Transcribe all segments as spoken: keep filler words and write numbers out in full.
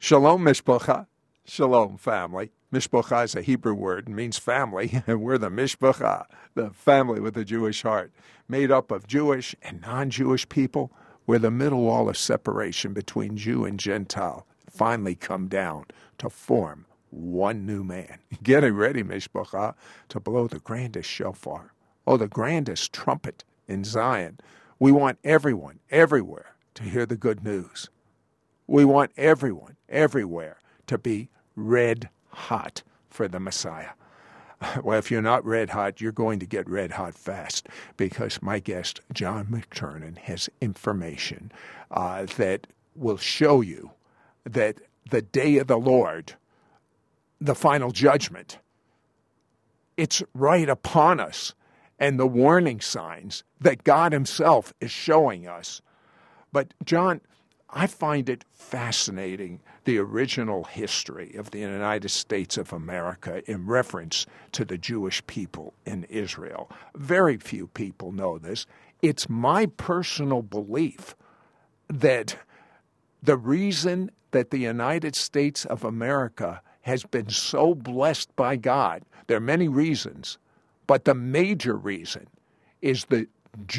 Shalom, Mishpacha. Shalom, family. Mishpacha is a Hebrew word and means family, and we're the Mishpacha, the family with a Jewish heart, made up of Jewish and non-Jewish people, where the middle wall of separation between Jew and Gentile finally come down to form one new man. Getting ready, Mishpacha, to blow the grandest shofar, oh, the grandest trumpet in Zion. We want everyone, everywhere, to hear the good news. We want everyone, everywhere, to be red hot for the Messiah. Well, if you're not red hot, you're going to get red hot fast, because my guest, John McTernan, has information uh, that will show you that the day of the Lord, the final judgment, it's right upon us, and the warning signs that God himself is showing us. But, John, I find it fascinating, the original history of the United States of America in reference to the Jewish people in Israel. Very few people know this. It's my personal belief that the reason that the United States of America has been so blessed by God, there are many reasons, but the major reason is the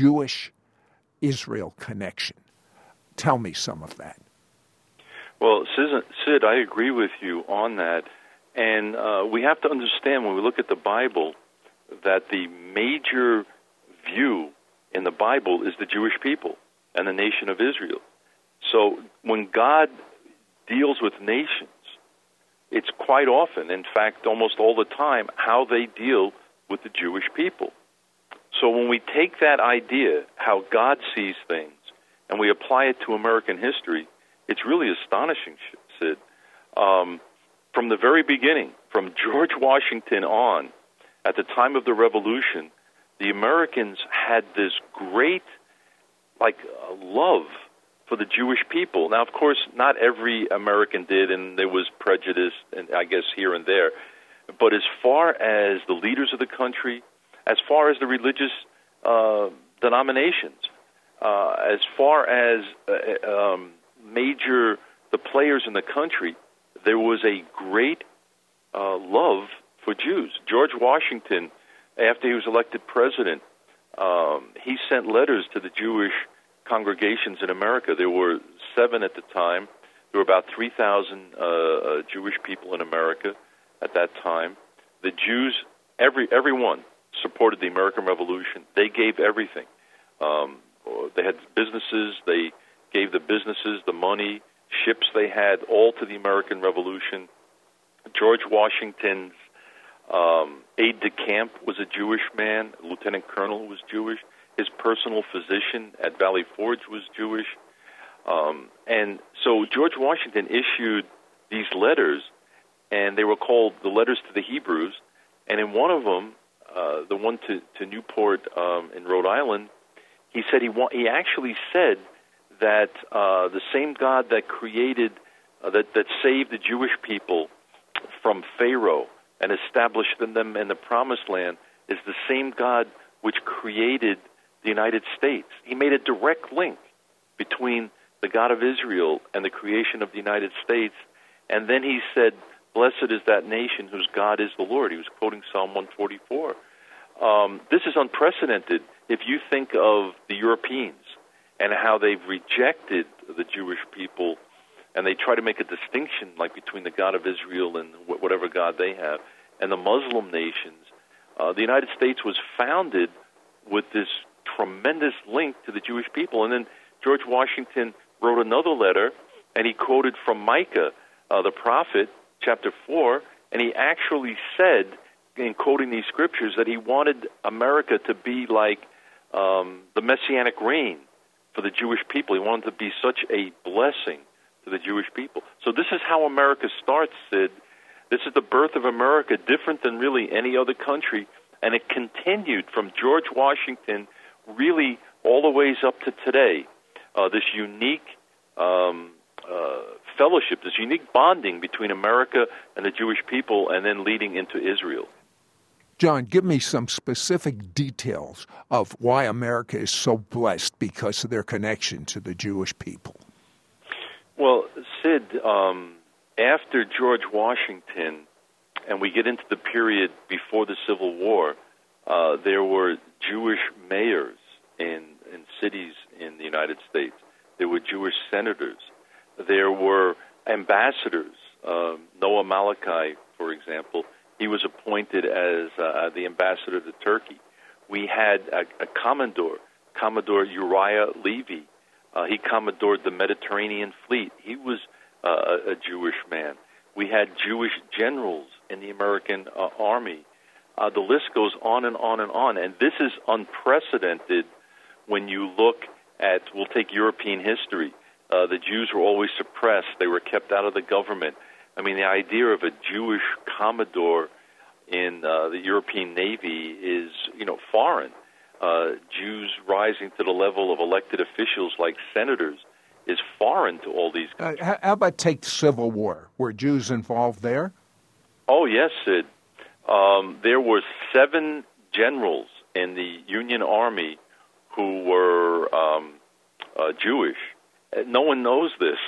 Jewish-Israel connection. Tell me some of that. Well, Sid, I agree with you on that. And uh, we have to understand when we look at the Bible that the major view in the Bible is the Jewish people and the nation of Israel. So when God deals with nations, it's quite often, in fact, almost all the time, how they deal with the Jewish people. So when we take that idea, how God sees things, and we apply it to American history, it's really astonishing, Sid. Um, from the very beginning, from George Washington on, at the time of the Revolution, the Americans had this great, like, uh, love for the Jewish people. Now, of course, not every American did, and there was prejudice, and I guess here and there. But as far as the leaders of the country, as far as the religious uh, denominations, Uh, as far as uh, um, major, the players in the country, there was a great uh, love for Jews. George Washington, after he was elected president, um, he sent letters to the Jewish congregations in America. There were seven at the time. There were about three thousand uh, uh, Jewish people in America at that time. The Jews, every everyone, supported the American Revolution. They gave everything. Um, They had businesses, they gave the businesses the money, ships they had, all to the American Revolution. George Washington's um, aide-de-camp was a Jewish man, a lieutenant colonel who was Jewish. His personal physician at Valley Forge was Jewish. Um, and so George Washington issued these letters, and they were called the Letters to the Hebrews. And in one of them, uh, the one to, to Newport um, in Rhode Island, He said he wa- he actually said that uh, the same God that created, uh, that, that saved the Jewish people from Pharaoh and established them in the Promised Land is the same God which created the United States. He made a direct link between the God of Israel and the creation of the United States. And then he said, "Blessed is that nation whose God is the Lord." He was quoting Psalm one forty-four. Um, this is unprecedented if you think of the Europeans and how they've rejected the Jewish people, and they try to make a distinction like between the God of Israel and whatever God they have, and the Muslim nations. Uh, the United States was founded with this tremendous link to the Jewish people. And then George Washington wrote another letter, and he quoted from Micah, uh, the prophet, chapter four, and he actually said, in quoting these scriptures, that he wanted America to be like um, the Messianic reign for the Jewish people. He wanted to be such a blessing to the Jewish people. So this is how America starts, Sid. This is the birth of America, different than really any other country, and it continued from George Washington really all the ways up to today. Uh, this unique um, uh, fellowship, this unique bonding between America and the Jewish people, and then leading into Israel. John, give me some specific details of why America is so blessed because of their connection to the Jewish people. Well, Sid, um, after George Washington, and we get into the period before the Civil War, uh, there were Jewish mayors in, in cities in the United States. There were Jewish senators. There were ambassadors. Um, Noah Malachi, for example, he was appointed as uh, the ambassador to Turkey. We had a, a commodore, Commodore Uriah Levy. Uh, he commodored the Mediterranean fleet. He was uh, a, a Jewish man. We had Jewish generals in the American uh, Army. Uh, the list goes on and on and on. And this is unprecedented when you look at, we'll take European history. Uh, the Jews were always suppressed. They were kept out of the government. I mean, the idea of a Jewish commodore in uh, the European Navy is, you know, foreign. Uh, Jews rising to the level of elected officials like senators is foreign to all these countries. Uh, how about take the Civil War? Were Jews involved there? Oh, yes, Sid. Um, there were seven generals in the Union Army who were um, uh, Jewish. No one knows this.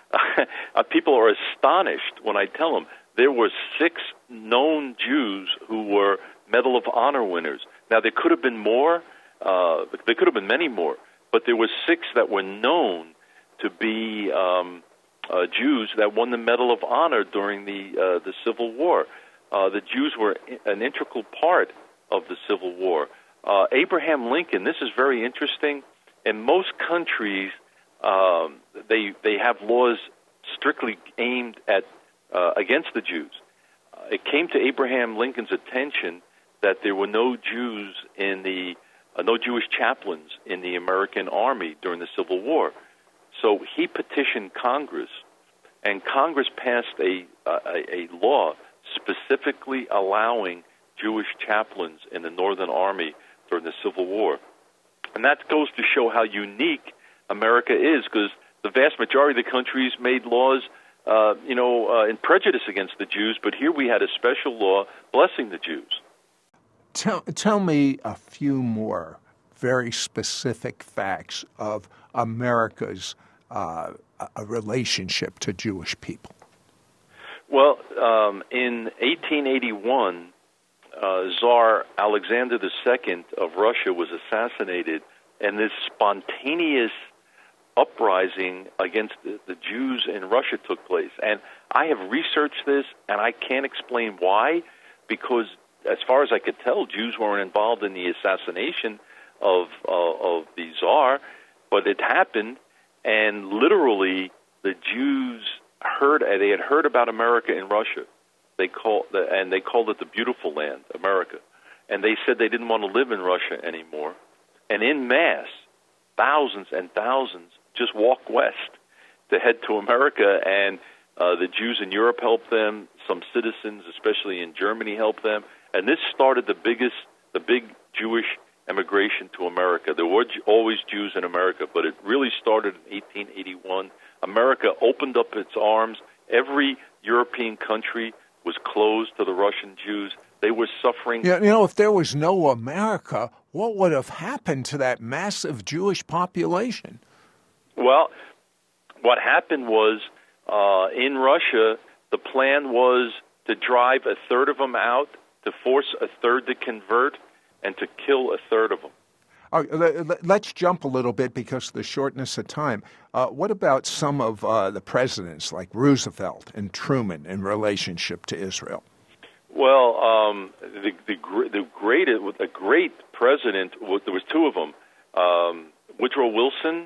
uh, people are astonished when I tell them there were six known Jews who were Medal of Honor winners. Now, there could have been more. Uh, there could have been many more. But there were six that were known to be um, uh, Jews that won the Medal of Honor during the uh, the Civil War. Uh, the Jews were an integral part of the Civil War. Uh, Abraham Lincoln, this is very interesting. In most countries, um, they they have laws strictly aimed at uh, against the Jews. Uh, it came to Abraham Lincoln's attention that there were no Jews in the uh, no Jewish chaplains in the American Army during the Civil War. So he petitioned Congress, and Congress passed a a, a law specifically allowing Jewish chaplains in the Northern Army during the Civil War. And that goes to show how unique America is, because the vast majority of the countries made laws, uh, you know, uh, in prejudice against the Jews, but here we had a special law blessing the Jews. Tell, tell me a few more very specific facts of America's uh, a relationship to Jewish people. Well, um, in eighteen eighty-one, uh, Tsar Alexander the Second of Russia was assassinated, and this spontaneous uprising against the, the Jews in Russia took place. And I have researched this, and I can't explain why, because as far as I could tell, Jews weren't involved in the assassination of uh, of the Tsar, but it happened, and literally the Jews heard they had heard about America in Russia. They called the, and they called it the beautiful land, America, and they said they didn't want to live in Russia anymore. And in mass, thousands and thousands just walked west to head to America, and uh, the Jews in Europe helped them. Some citizens, especially in Germany, helped them. And this started the biggest, the big Jewish emigration to America. There were always Jews in America, but it really started in eighteen eighty-one. America opened up its arms. Every European country was closed to the Russian Jews. They were suffering. Yeah, you know, if there was no America, what would have happened to that massive Jewish population? Well, what happened was uh, in Russia, the plan was to drive a third of them out, to force a third to convert, and to kill a third of them. Uh, let's jump a little bit because of the shortness of time. Uh, what about some of uh, the presidents like Roosevelt and Truman in relationship to Israel? Well, um, the the, the great a great president. There was two of them, um, Woodrow Wilson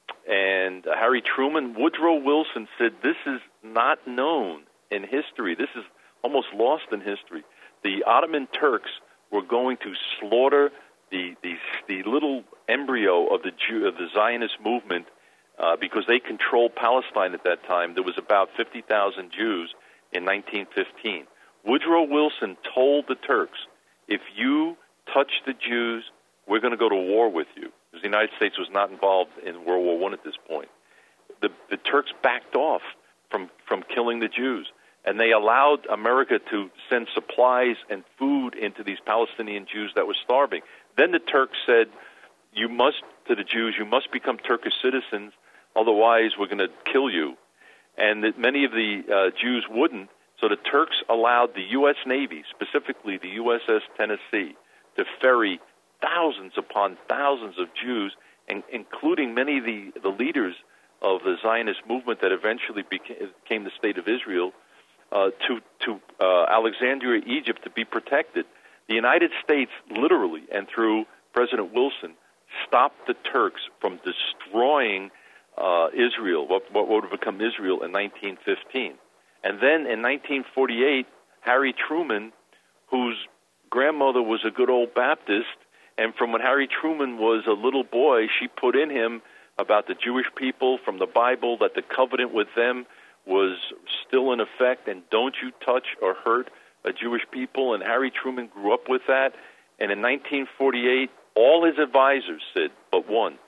and Harry Truman. Woodrow Wilson said, "This is not known in history. This is almost lost in history. The Ottoman Turks were going to slaughter the the, the little embryo of the Jew, of the Zionist movement uh, because they controlled Palestine at that time. There was about fifty thousand Jews in nineteen fifteen. Woodrow Wilson told the Turks, if you touch the Jews, we're going to go to war with you, because the United States was not involved in World War One at this point. The, the Turks backed off from, from killing the Jews, and they allowed America to send supplies and food into these Palestinian Jews that were starving. Then the Turks said, you must, to the Jews, you must become Turkish citizens, otherwise we're going to kill you. and that many of the uh, Jews wouldn't. So the Turks allowed the U S Navy, specifically the U S S Tennessee, to ferry thousands upon thousands of Jews, and including many of the, the leaders of the Zionist movement that eventually became, became the State of Israel, uh, to, to uh, Alexandria, Egypt, to be protected. The United States literally, and through President Wilson, stopped the Turks from destroying uh, Israel, what, what would have become Israel in nineteen fifteen. And then in nineteen forty-eight, Harry Truman, whose grandmother was a good old Baptist, and from when Harry Truman was a little boy, she put in him about the Jewish people from the Bible, that the covenant with them was still in effect, and don't you touch or hurt a Jewish people. And Harry Truman grew up with that. And in nineteen forty-eight, all his advisors, Sid, but one,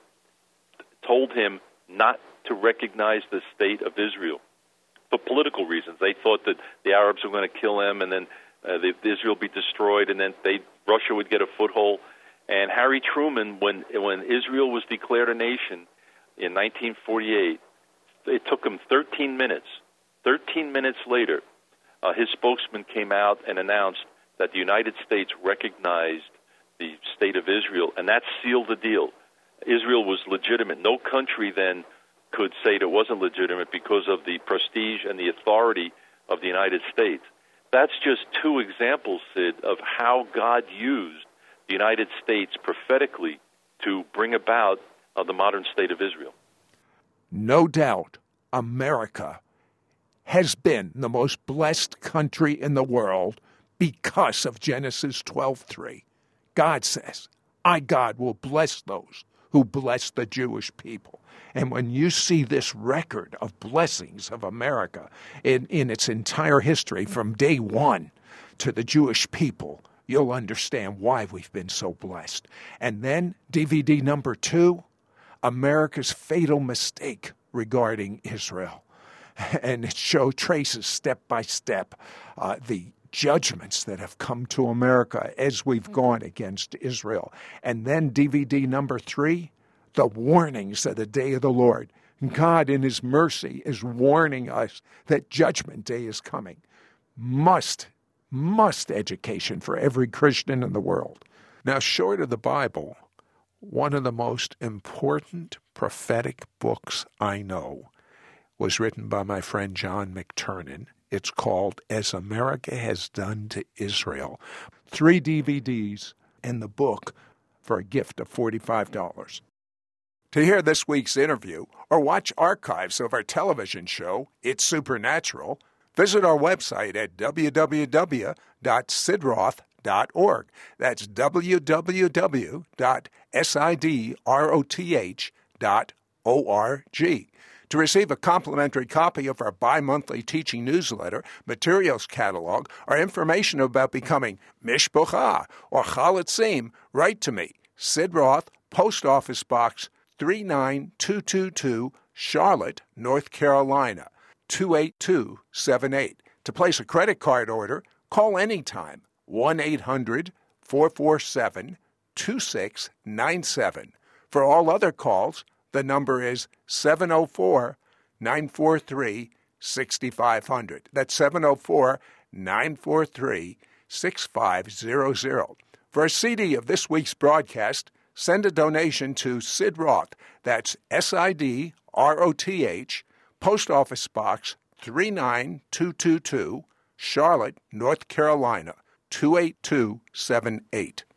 told him not to recognize the State of Israel for political reasons. They thought that the Arabs were going to kill him, and then uh, the, Israel would be destroyed, and then they, Russia would get a foothold. And Harry Truman, when when Israel was declared a nation in nineteen forty-eight, it took him thirteen minutes. thirteen minutes later, uh, his spokesman came out and announced that the United States recognized the State of Israel, and that sealed the deal. Israel was legitimate. No country then could say it wasn't legitimate because of the prestige and the authority of the United States. That's just two examples, Sid, of how God used the United States prophetically to bring about uh, the modern State of Israel. No doubt, America has been the most blessed country in the world because of Genesis twelve three. God says, I, God, will bless those who bless the Jewish people. And when you see this record of blessings of America in, in its entire history from day one to the Jewish people, you'll understand why we've been so blessed. And then D V D number two, America's fatal mistake regarding Israel. And it shows, traces step by step uh, the judgments that have come to America as we've gone against Israel. And then D V D number three, the warnings of the day of the Lord. God in his mercy is warning us that judgment day is coming. Must, must education for every Christian in the world. Now, short of the Bible, one of the most important prophetic books I know was written by my friend John McTernan. It's called As America Has Done to Israel. Three D V Ds and the book for a gift of forty-five dollars. To hear this week's interview or watch archives of our television show, It's Supernatural, visit our website at w w w dot sidroth dot org. That's w w w dot sidroth dot org. To receive a complimentary copy of our bi-monthly teaching newsletter, materials catalog, or information about becoming Mishpocha or Chalatzim, write to me, Sid Roth, Post Office Box three nine two two two, Charlotte, North Carolina, two eight two seven eight. To place a credit card order, call anytime, one eight hundred four four seven two six nine seven. For all other calls, the number is seven oh four nine four three six five zero zero. That's seven oh four nine four three six five zero zero. For a C D of this week's broadcast, send a donation to Sid Roth. That's S I D R O T H, Post Office Box three nine two two two, Charlotte, North Carolina, two eight two seven eight.